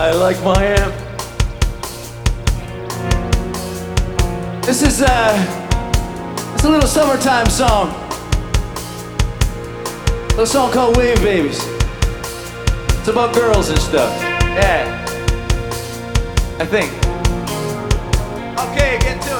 I like my amp. This is it's a little summertime song. A little song called Wave Babies. It's about girls and stuff. Yeah. I think. Okay, get to it.